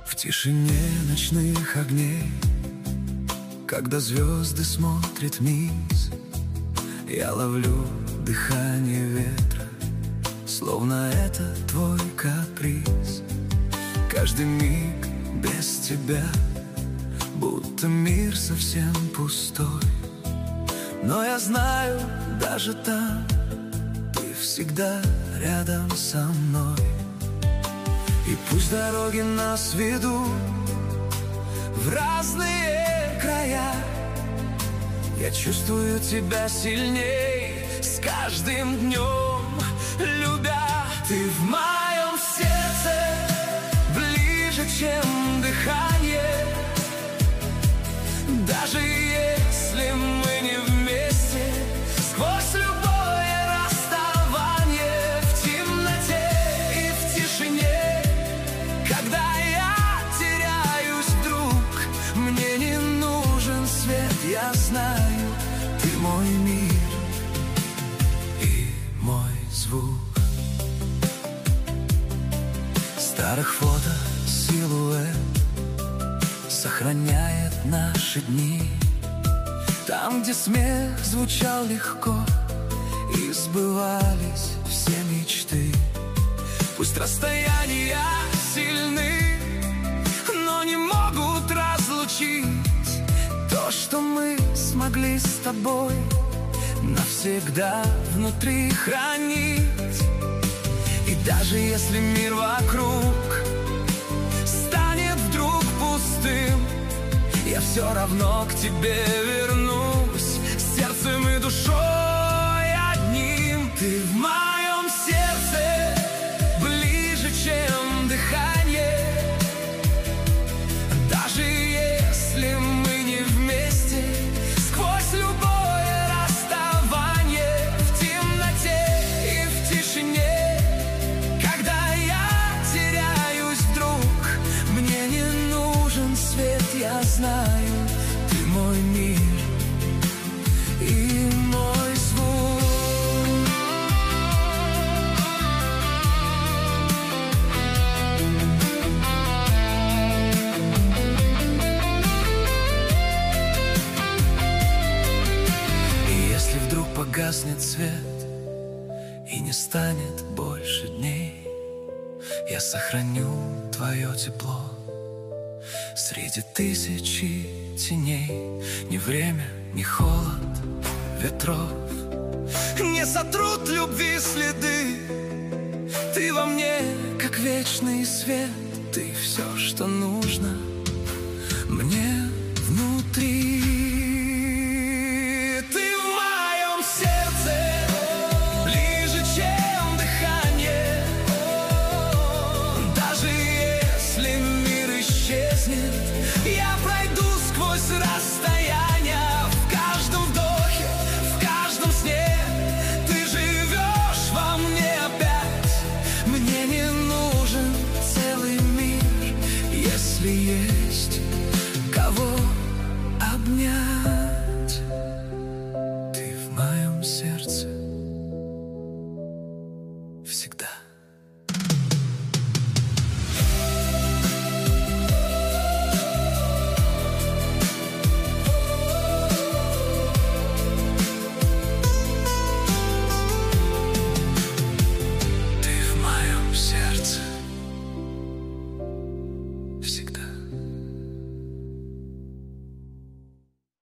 В тишине ночных огней, когда звезды смотрят вниз, я ловлю дыхание ветра, словно это твой каприз. Каждый миг без тебя, будто мир совсем пустой. Но я знаю, даже там ты всегда рядом со мной. И пусть дороги нас ведут в разные края, я чувствую тебя сильней с каждым днем, любя. Ты в моем сердце ближе, чем дыхание. Даже если мы не вместе, сквозь любое расставание, в темноте и в тишине, когда я теряюсь вдруг, мне не нужен свет, я знаю, ты мой мир и мой звук. Старых фото силуэт сохраняет наши дни, там, где смех звучал легко и сбывались все мечты. Пусть расстояния сильны, но не могут разлучить то, что мы смогли с тобой навсегда внутри хранить. И даже если мир вокруг станет вдруг пустым, я все равно к тебе вернусь сердцем и душой одним. Ты в моем сердце ближе, чем дыхание. Даже если мы не вместе, сквозь любое расставание, в темноте и в тишине, когда я теряюсь вдруг, мне не нужен свет, я знаю, ты мой мир и мой звук. И если вдруг погаснет свет и не станет больше дней, я сохраню твое тепло среди тысячи теней. Ни время, ни холод ветров не сотрут любви следы. Ты во мне, как вечный свет, ты все, что нужно мне внутри. Ты в моем сердце ближе, чем дыхание. Даже если мир исчезнет, я пройду сквозь расстояние,